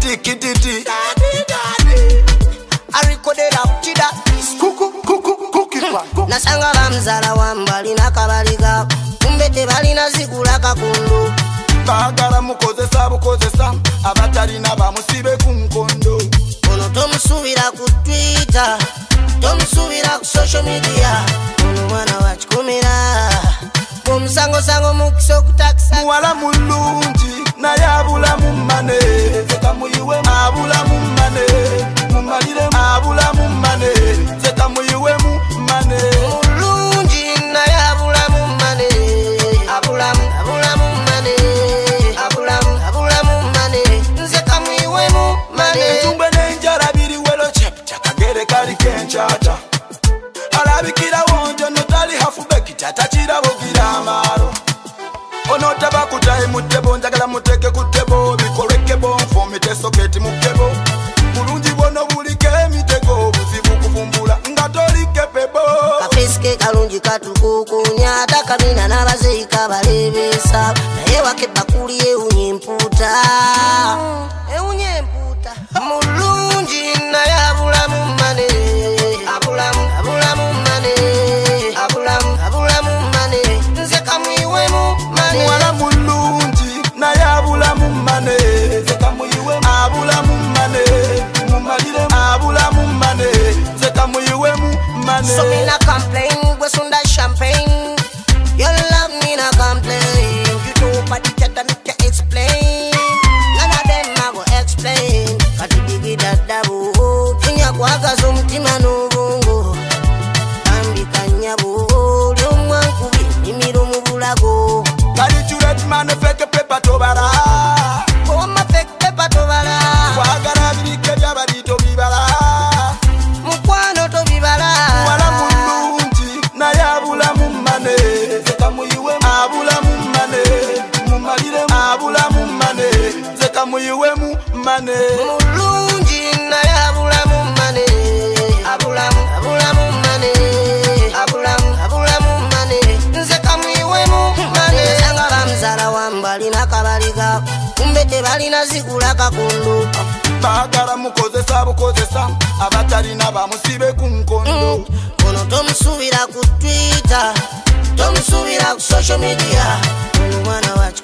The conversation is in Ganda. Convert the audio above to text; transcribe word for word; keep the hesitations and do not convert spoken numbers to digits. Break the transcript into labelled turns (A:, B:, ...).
A: kitty kitty.
B: Daddy, daddy.
C: I recorded up to that.
A: Kuku kuku kuki kwa.
C: Nasanga bamzala wambali nakabaliga. Kumbete balina zigula kakundu.
A: Bagala mukozesa bukozesa. Abatalina bamusibe ku nkondo.
C: Ono tomusubira ku Twitter. Tomusubira ku social media. Ono mwana wa kikumira. Musango sango mukiso kutakisa.
A: Muwala mulungi naye abula mu mane. Zeka muyiwe abula mu mane. Mumalire abula mu mane. Zeka muyiwe mu mane.
C: Mulungi naye abula mu mane. Abula mu abula mu mane. Abula mu abula mu mane. Zeka muyiwe mu mane.
A: Tumbe nenjara biri welo chep chakagere kali kenchata. Alabikira wonjo notali hafu beki tata chirabo giramaro. Ono tabakutaye mutebo njagala muteke kutebo bikoleke bonfo mitesoketi mukebo. Bulungi bono bulike mitego buzibu kuvumbula ngatolike pebo.
C: Kafiske kalungi katukukunya takamina nabazeika balebesa. Naye wakeba kuli eunyemputa. Eunyemputa. Mulungi naye abula mu mane. Abula mu abula mu mane. Abula mu abula mu mane. Nze kamwiwe mu mane.
A: Muwala mulungi naye abula mu mane. Zeka muyiwe abula mu mane. Mumalire abula mu mane. Zeka muyiwe mu mane.
C: So me na complain, we sunda champagne. Your love me na complain. You know but the chat and can explain. None of them I go explain. Kati digi dadabu. Kinya kwaga zumtima nubungo. Kambi kanyabu. Lumwa nkubi mimiru mubulago.
A: Kali churet mane feke pepa tobara.
C: Koma feke pepa tobara.
A: Kwagara birike byabadi tobibala.
C: Mukwano tobibala.
A: Muwala mulungi naye abula mu mane. Zeka muyiwe abula mu mane. Mumalire abula mu mane. Zeka muyiwe mu mane.
C: Mulungi naye abula mu mane. Abula mu abula mu mane. Abula mu abula mu mane. Nze kamwiwe mu mane. Sanga bamzala wambali nakabaliga. Kumbete balina zigula kakundu.
A: Bagala mukozesa bukozesa. Abatalina bamusibe ku nkondo.
C: Ono tomusubira ku Twitter. Tomusubira ku social media. Ono mwana wa